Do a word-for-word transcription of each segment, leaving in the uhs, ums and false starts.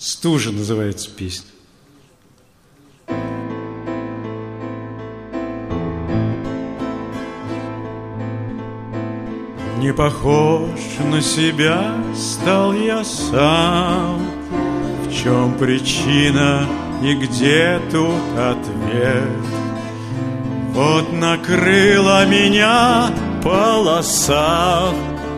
«Стужа» называется песня. Не похож на себя стал я сам. В чем причина и где тут ответ? Вот накрыла меня полоса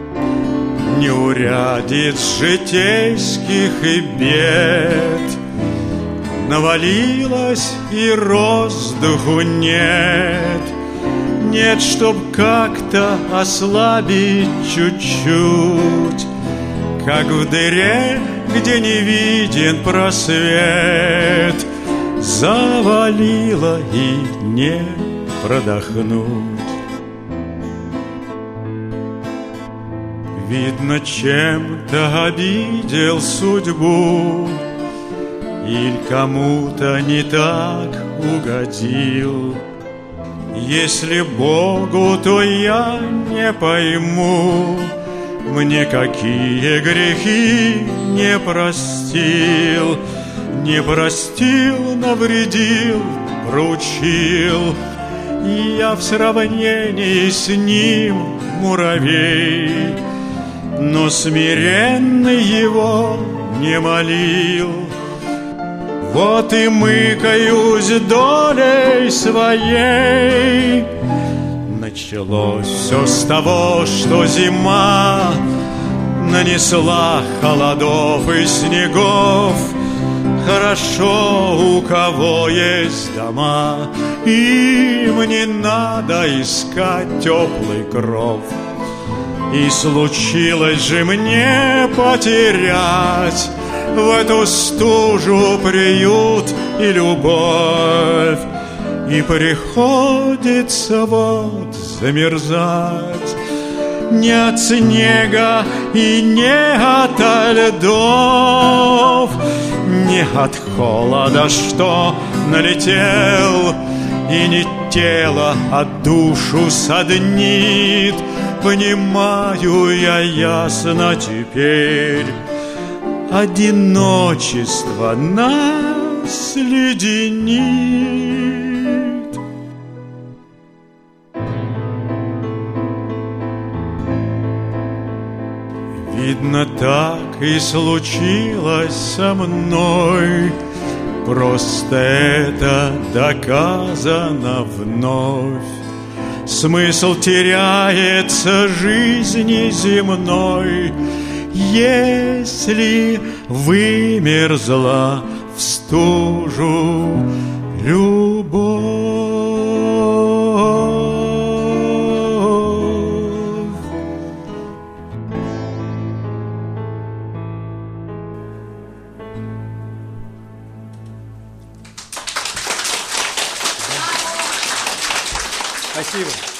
неурядиц житейских и бед. Навалилась и роздуху нет. Нет, чтоб как-то ослабить чуть-чуть, как в дыре, где не виден просвет, завалило и не продохнуть. Видно, чем-то обидел судьбу, или кому-то не так угодил. Если Богу, то я не пойму, мне какие грехи не простил. Не простил, навредил, проучил. И я в сравнении с ним муравей, но смиренный его не молил. Вот и мыкаюсь долей своей. Началось все с того, что зима нанесла холодов и снегов. Хорошо, у кого есть дома, им не надо искать теплый кров. И случилось же мне потерять в эту стужу приют и любовь. И приходится вот замерзать не от снега и не ото льдов, не от холода, что налетел, и не тело, а душу саднит. Понимаю я ясно теперь, одиночество нас леденит. Видно, так и случилось со мной, просто это доказано вновь. Смысл теряется жизни земной, если вымерзла в стужу любовь. Спасибо.